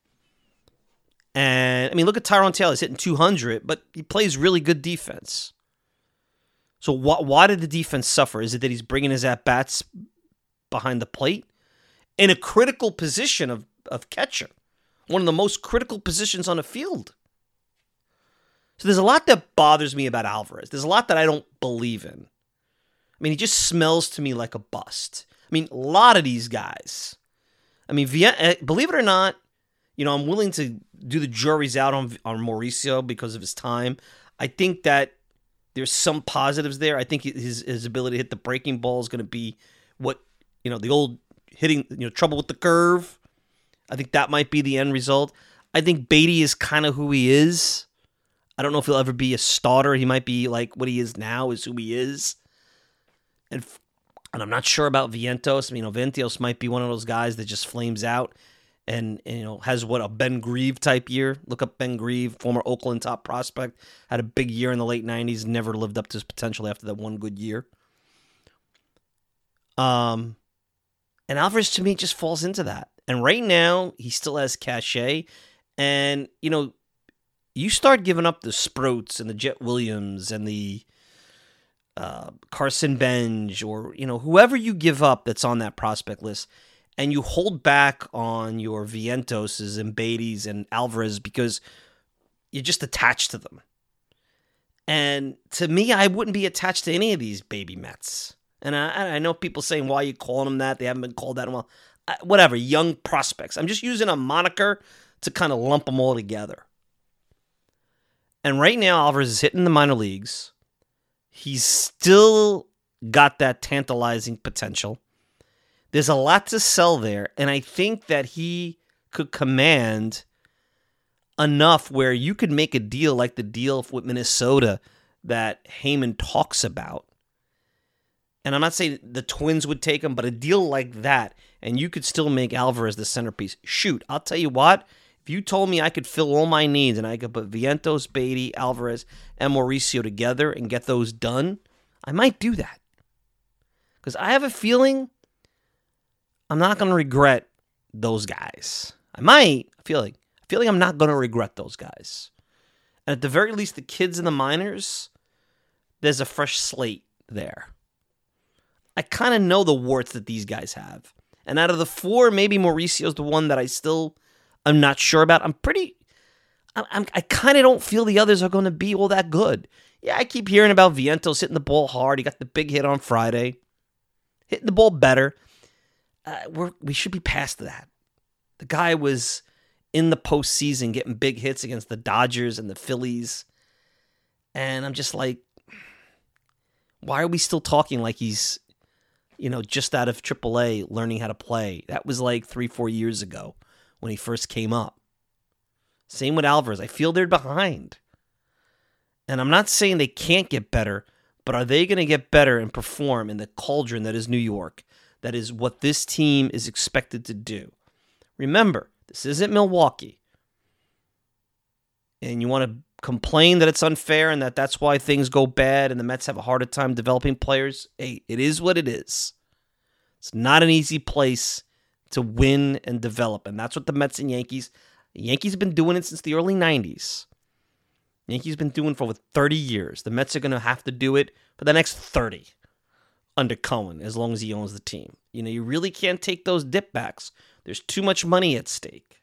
And, I mean, look at Tyrone Taylor. He's hitting two hundred, but he plays really good defense. So why, why did the defense suffer? Is it that he's bringing his at-bats behind the plate? In a critical position of, of catcher. One of the most critical positions on the field. So there's a lot that bothers me about Alvarez. There's a lot that I don't believe in. I mean, he just smells to me like a bust. I mean, a lot of these guys. I mean, believe it or not, you know, I'm willing to do the jury's out on, on Mauricio because of his time. I think that there's some positives there. I think his his ability to hit the breaking ball is going to be what, you know, the old hitting, you know, trouble with the curve. I think that might be the end result. I think Beatty is kind of who he is. I don't know if he'll ever be a starter. He might be like what he is now is who he is. And and I'm not sure about Vientos. I mean, you know, Vientos might be one of those guys that just flames out and, and you know, has what, a Ben Grieve type year. Look up Ben Grieve, former Oakland top prospect. Had a big year in the late nineties, never lived up to his potential after that one good year. Um, and Alvarez, to me, just falls into that. And right now, he still has cachet. And, you know, you start giving up the Sproats and the Jet Williams and the uh, Carson Benj or, you know, whoever you give up that's on that prospect list, and you hold back on your Vientoses and Beatties and Alvarez because you're just attached to them. And to me, I wouldn't be attached to any of these baby Mets. And I, I know people saying, why are you calling them that? They haven't been called that in a while. Uh, whatever, young prospects. I'm just using a moniker to kind of lump them all together. And right now, Alvarez is hitting the minor leagues. He's still got that tantalizing potential. There's a lot to sell there, and I think that he could command enough where you could make a deal like the deal with Minnesota that Heyman talks about. And I'm not saying the Twins would take him, but a deal like that, and you could still make Alvarez the centerpiece. Shoot, I'll tell you what, if you told me I could fill all my needs and I could put Vientos, Beatty, Alvarez, and Mauricio together and get those done, I might do that. Because I have a feeling I'm not going to regret those guys. I might. I feel like, I feel like I'm not going to regret those guys. And at the very least, the kids in the minors, there's a fresh slate there. I kind of know the warts that these guys have. And out of the four, maybe Mauricio's the one that I still am not sure about. I'm pretty... I'm, I'm, I kind of don't feel the others are going to be all that good. Yeah, I keep hearing about Vientos hitting the ball hard. He got the big hit on Friday. Hitting the ball better. Uh, we're, we should be past that. The guy was in the postseason getting big hits against the Dodgers and the Phillies. And I'm just like, why are we still talking like he's, you know, just out of triple A learning how to play? That was like three, four years ago when he first came up. Same with Alvarez. I feel they're behind. And I'm not saying they can't get better, but are they going to get better and perform in the cauldron that is New York? That is what this team is expected to do. Remember, this isn't Milwaukee. And you want to complain that it's unfair and that that's why things go bad and the Mets have a harder time developing players. Hey, it is what it is. It's not an easy place to win and develop. And that's what the Mets and Yankees, the Yankees have been doing it since the early nineties. Yankees been doing it for over thirty years. The Mets are going to have to do it for the next thirty under Cohen, as long as he owns the team. You know, you really can't take those dip backs. There's too much money at stake.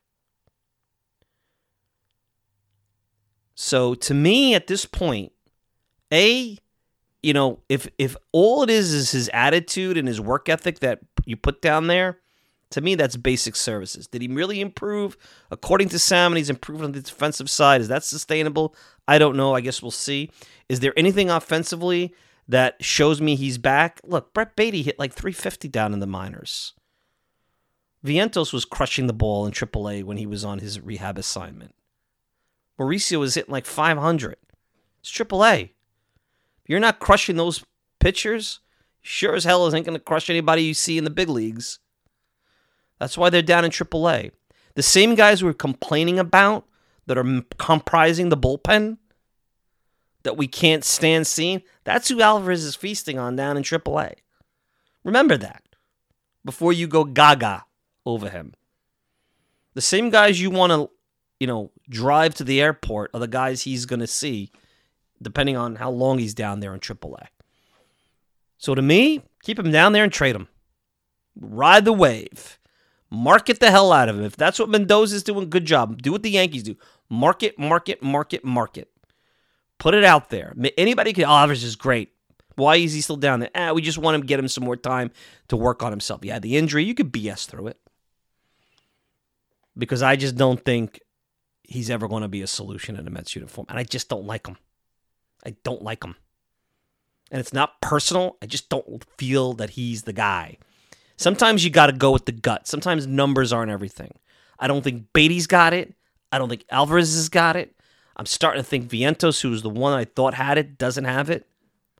So to me, at this point, A, you know, if if all it is is his attitude and his work ethic that you put down there, to me, that's basic services. Did he really improve? According to Sam, and he's improved on the defensive side. Is that sustainable? I don't know. I guess we'll see. Is there anything offensively that shows me he's back? Look, Brett Beatty hit like three fifty down in the minors. Vientos was crushing the ball in triple A when he was on his rehab assignment. Mauricio was hitting like five hundred. It's triple A. If you're not crushing those pitchers, sure as hell isn't going to crush anybody you see in the big leagues. That's why they're down in triple A. The same guys we're complaining about that are comprising the bullpen that we can't stand seeing, that's who Alvarez is feasting on down in triple A. Remember that before you go gaga over him. The same guys you want to, you know, drive to the airport are the guys he's going to see depending on how long he's down there in triple A. So to me, keep him down there and trade him. Ride the wave. Market the hell out of him. If that's what Mendoza's doing, good job. Do what the Yankees do. Market, market, market, market. Put it out there. Anybody can, oh, Alvarez is great. Why is he still down there? Ah, we just want him to get him some more time to work on himself. Yeah, the injury, you could B S through it. Because I just don't think he's ever going to be a solution in a Mets uniform. And I just don't like him. I don't like him. And it's not personal. I just don't feel that he's the guy. Sometimes you got to go with the gut. Sometimes numbers aren't everything. I don't think Beatty's got it. I don't think Alvarez has got it. I'm starting to think Vientos, who was the one I thought had it, doesn't have it.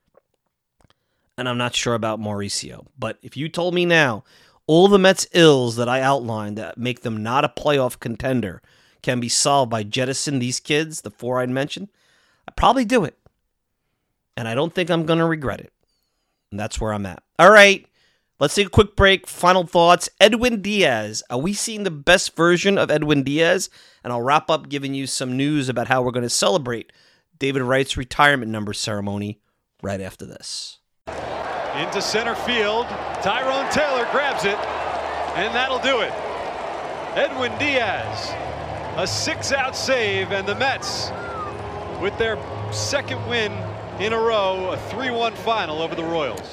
And I'm not sure about Mauricio. But if you told me now, all the Mets' ills that I outlined that make them not a playoff contender can be solved by jettisoning these kids, the four I'd mentioned, I'd probably do it. And I don't think I'm going to regret it. And that's where I'm at. All right. Let's take a quick break. Final thoughts. Edwin Diaz. Are we seeing the best version of Edwin Diaz? And I'll wrap up giving you some news about how we're going to celebrate David Wright's retirement number ceremony right after this. Into center field. Tyrone Taylor grabs it, and that'll do it. Edwin Diaz, a six-out save, and the Mets, with their second win in a row, a three one final over the Royals.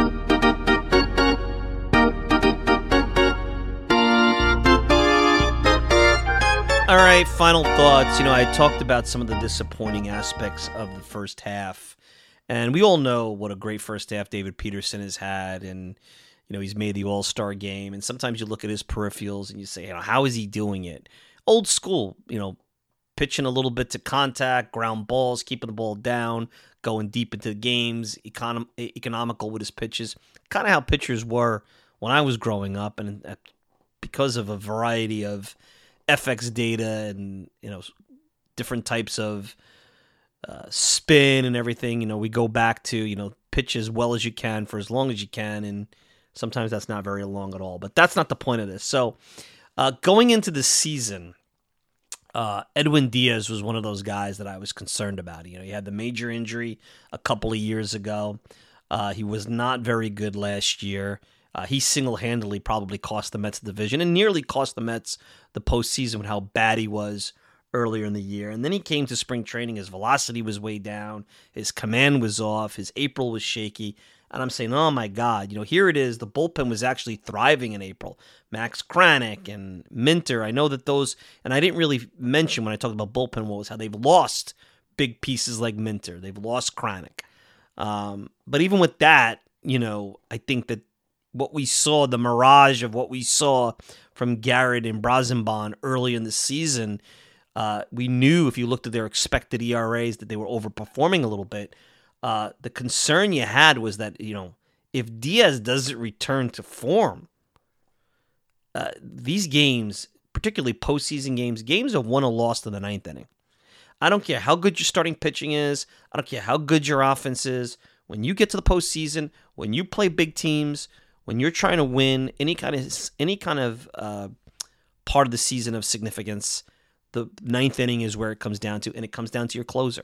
All right, final thoughts. You know, I talked about some of the disappointing aspects of the first half, and we all know what a great first half David Peterson has had, and, You know, he's made the All-Star game, and sometimes you look at his peripherals and you say, you know, how is he doing it? Old school, you know, pitching a little bit to contact, ground balls, keeping the ball down, going deep into the games, econom- economical with his pitches. Kind of how pitchers were when I was growing up, and because of a variety of F X data and, you know, different types of uh, spin and everything, you know, we go back to, you know, pitch as well as you can for as long as you can, and sometimes that's not very long at all. But that's not the point of this. So uh, going into the season, uh, Edwin Diaz was one of those guys that I was concerned about. You know, he had the major injury a couple of years ago. Uh, he was not very good last year. Uh, he single-handedly probably cost the Mets the division and nearly cost the Mets the postseason with how bad he was earlier in the year. And then he came to spring training. His velocity was way down. His command was off. His April was shaky. And I'm saying, oh, my God, you know, here it is. The bullpen was actually thriving in April. Max Kranick and Minter, I know that those, and I didn't really mention when I talked about bullpen what was how they've lost big pieces like Minter. They've lost Kranick. Um, but even with that, you know, I think that what we saw, the mirage of what we saw from Garrett and Brazenbon early in the season, uh, we knew if you looked at their expected E R As that they were overperforming a little bit. Uh, the concern you had was that, you know, if Diaz doesn't return to form, uh, these games, particularly postseason games, games are won or lost in the ninth inning. I don't care how good your starting pitching is. I don't care how good your offense is. When you get to the postseason, when you play big teams, when you're trying to win any kind of any kind of uh, part of the season of significance, the ninth inning is where it comes down to, and it comes down to your closer.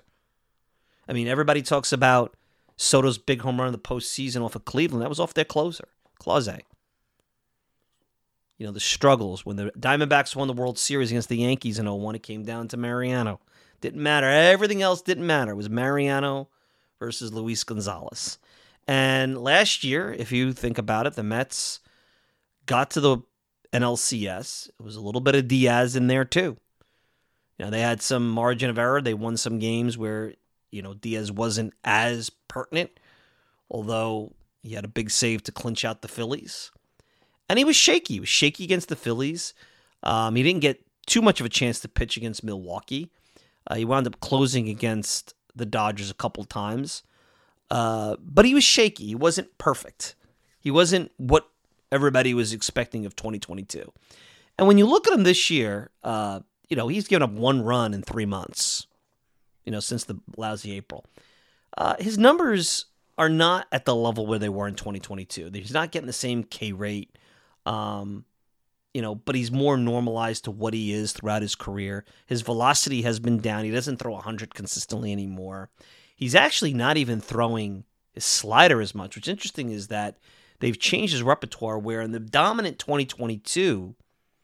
I mean, everybody talks about Soto's big home run in the postseason off of Cleveland. That was off their closer, Clase. You know, the struggles. When the Diamondbacks won the World Series against the Yankees in oh one, it came down to Mariano. Didn't matter. Everything else didn't matter. It was Mariano versus Luis Gonzalez. And last year, if you think about it, the Mets got to the N L C S. It was a little bit of Diaz in there, too. You know, they had some margin of error. They won some games where, you know, Diaz wasn't as pertinent, although he had a big save to clinch out the Phillies. And he was shaky. He was shaky against the Phillies. Um, he didn't get too much of a chance to pitch against Milwaukee. Uh, he wound up closing against the Dodgers a couple times. Uh, but he was shaky. He wasn't perfect. He wasn't what everybody was expecting of twenty twenty-two. And when you look at him this year, uh, you know, he's given up one run in three months, you know, since the lousy April. Uh, his numbers are not at the level where they were in twenty twenty-two. He's not getting the same K rate, um, you know, but he's more normalized to what he is throughout his career. His velocity has been down. He doesn't throw one hundred consistently anymore. He's actually not even throwing his slider as much. What's interesting is that they've changed his repertoire, where in the dominant twenty twenty-two,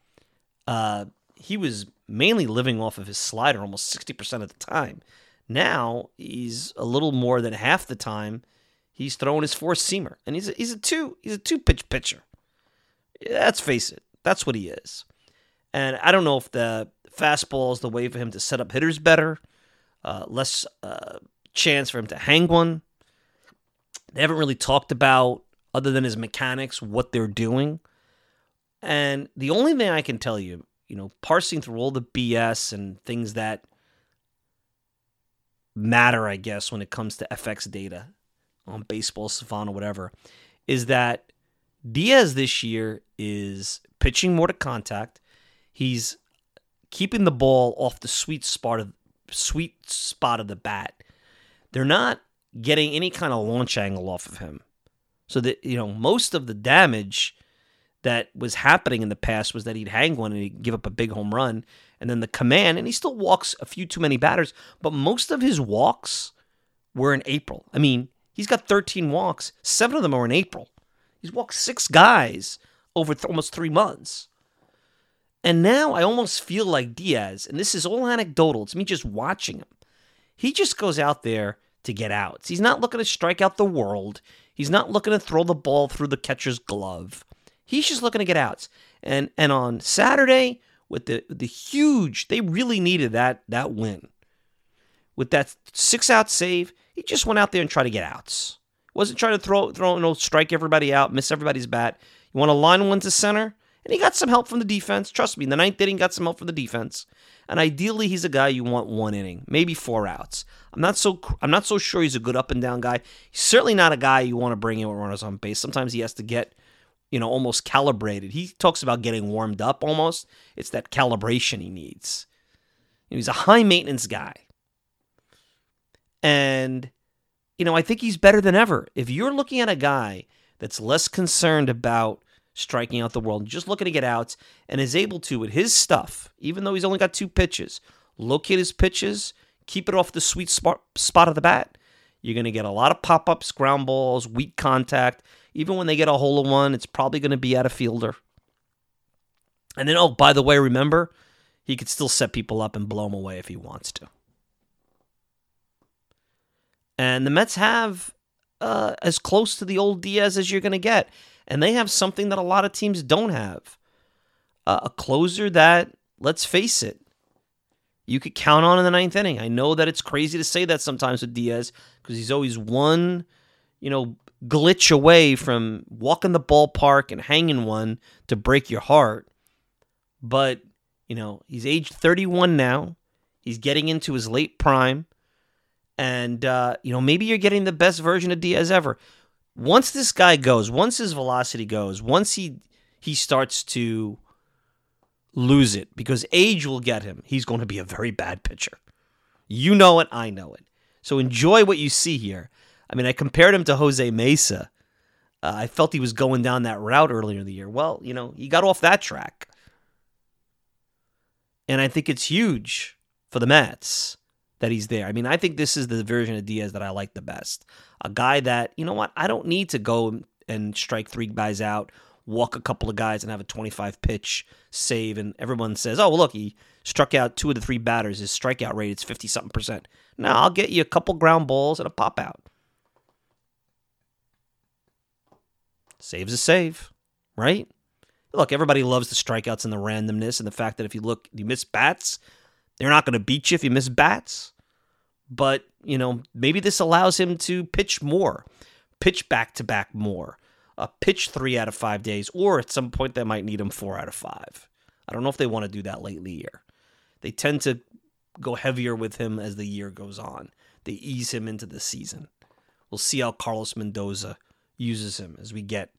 uh, he was mainly living off of his slider almost sixty percent of the time. Now he's a little more than half the time he's throwing his four-seamer, and he's a, he's a two he's a two-pitch pitcher. Let's face it, that's what he is. And I don't know if the fastball is the way for him to set up hitters better, uh, less uh, chance for him to hang one. They haven't really talked about, other than his mechanics, what they're doing. And the only thing I can tell you, you know, parsing through all the B S and things that matter, I guess, when it comes to F X data on Baseball Savant or whatever, is that Diaz this year is pitching more to contact. He's keeping the ball off the sweet spot of sweet spot of the bat. They're not getting any kind of launch angle off of him. So that, you know, most of the damage that was happening in the past was that he'd hang one and he'd give up a big home run, and then the command, and he still walks a few too many batters, but most of his walks were in April. I mean, he's got thirteen walks. Seven of them are in April. He's walked six guys over th- almost three months. And now I almost feel like Diaz, and this is all anecdotal, it's me just watching him. He just goes out there to get outs. He's not looking to strike out the world. He's not looking to throw the ball through the catcher's glove. He's just looking to get outs. And and on Saturday, with the the huge, they really needed that that win. With that six-out save, he just went out there and tried to get outs. Wasn't trying to throw, throw, you know, strike everybody out, miss everybody's bat. You want to line one to center, and he got some help from the defense. Trust me, in the ninth inning, got some help from the defense. And ideally, he's a guy you want one inning, maybe four outs. I'm not so I'm not so sure he's a good up and down guy. He's certainly not a guy you want to bring in with runners on base. Sometimes he has to get, you know, almost calibrated. He talks about getting warmed up almost. It's that calibration he needs. He's a high maintenance guy. And, you know, I think he's better than ever. If you're looking at a guy that's less concerned about striking out the world, just looking to get outs, and is able to, with his stuff, even though he's only got two pitches, locate his pitches, keep it off the sweet spot, spot of the bat, you're going to get a lot of pop-ups, ground balls, weak contact. Even when they get a hole in one, it's probably going to be at a fielder. And then, oh, by the way, remember, he could still set people up and blow them away if he wants to. And the Mets have uh, as close to the old Diaz as you're going to get. And they have something that a lot of teams don't have. Uh, a closer that, let's face it, you could count on in the ninth inning. I know that it's crazy to say that sometimes with Diaz because he's always one, you know, glitch away from walking the ballpark and hanging one to break your heart. But, you know, he's age thirty-one now. He's getting into his late prime. And, uh, you know, maybe you're getting the best version of Diaz ever. Once this guy goes, once his velocity goes, once he he starts to lose it, because age will get him, he's going to be a very bad pitcher. You know it, I know it. So enjoy what you see here. I mean, I compared him to Jose Mesa. Uh, I felt he was going down that route earlier in the year. Well, you know, he got off that track. And I think it's huge for the Mets that he's there. I mean, I think this is the version of Diaz that I like the best. A guy that, you know what, I don't need to go and strike three guys out, walk a couple of guys and have a twenty-five pitch save, and everyone says, oh, well, look, he struck out two of the three batters. His strikeout rate is fifty-something percent. No, I'll get you a couple ground balls and a pop out. Save's a save, right? Look, everybody loves the strikeouts and the randomness and the fact that if you look, you miss bats, they're not going to beat you if you miss bats. But, you know, maybe this allows him to pitch more, pitch back-to-back more, uh, pitch three out of five days, or at some point they might need him four out of five. I don't know if they want to do that late in the year. They tend to go heavier with him as the year goes on. They ease him into the season. We'll see how Carlos Mendoza uses him as we get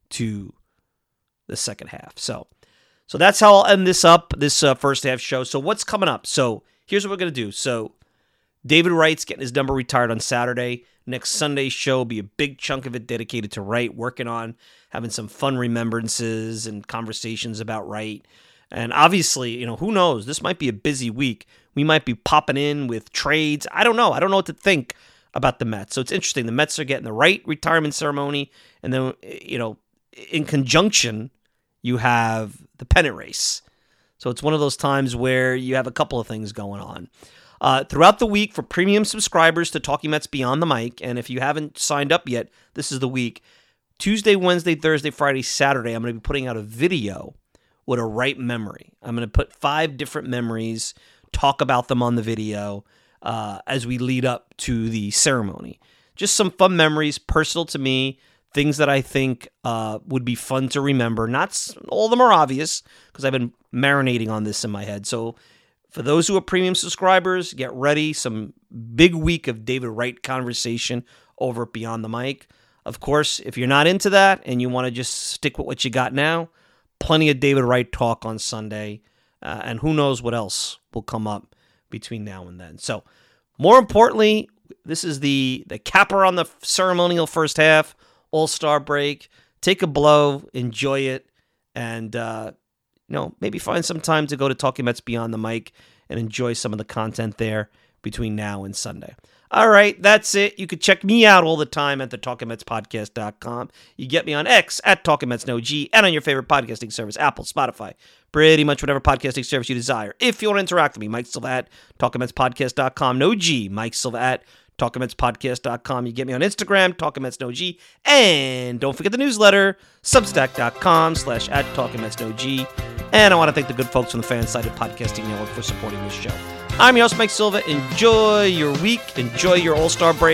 to the second half. So, so that's how I'll end this up, this uh, first half show. So what's coming up? So here's what we're going to do. So David Wright's getting his number retired on Saturday. Next Sunday's show will be a big chunk of it dedicated to Wright, working on having some fun remembrances and conversations about Wright. And obviously, you know, who knows? This might be a busy week. We might be popping in with trades. I don't know. I don't know what to think about the Mets. So it's interesting. The Mets are getting the Wright retirement ceremony. And then, you know, in conjunction, you have the pennant race. So it's one of those times where you have a couple of things going on. Uh, throughout the week, for premium subscribers to Talking Mets Beyond the Mic, and if you haven't signed up yet, this is the week. Tuesday, Wednesday, Thursday, Friday, Saturday, I'm going to be putting out a video with a Wright memory. I'm going to put five different memories, talk about them on the video uh, as we lead up to the ceremony. Just some fun memories, personal to me, things that I think uh, would be fun to remember. Not all of them are obvious, because I've been marinating on this in my head. So for those who are premium subscribers, get ready. Some big week of David Wright conversation over at Beyond the Mic. Of course, if you're not into that and you want to just stick with what you got now, plenty of David Wright talk on Sunday. Uh, and who knows what else will come up between now and then. So more importantly, this is the, the capper on the ceremonial first half, All-Star break. Take a blow, enjoy it, and uh, you know, maybe find some time to go to Talking Mets Beyond the Mic and enjoy some of the content there between now and Sunday. All right, that's it. You can check me out all the time at the talking mets podcast dot com. You get me on X at Talking Mets No G and on your favorite podcasting service, Apple, Spotify, pretty much whatever podcasting service you desire. If you want to interact with me, Mike Silva at talking mets podcast dot com. No G, Mike Silva at talking mets podcast dot com. You get me on Instagram, Talking Mets No G. And don't forget the newsletter, substack dot com slash at Talking Mets No G. And I want to thank the good folks from the Fansided Podcasting Network for supporting this show. I'm your host, Mike Silva. Enjoy your week. Enjoy your All-Star break.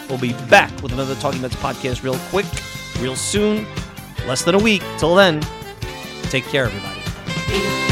We'll be back with another Talking Mets podcast real quick, real soon. Less than a week. Till then, take care, everybody.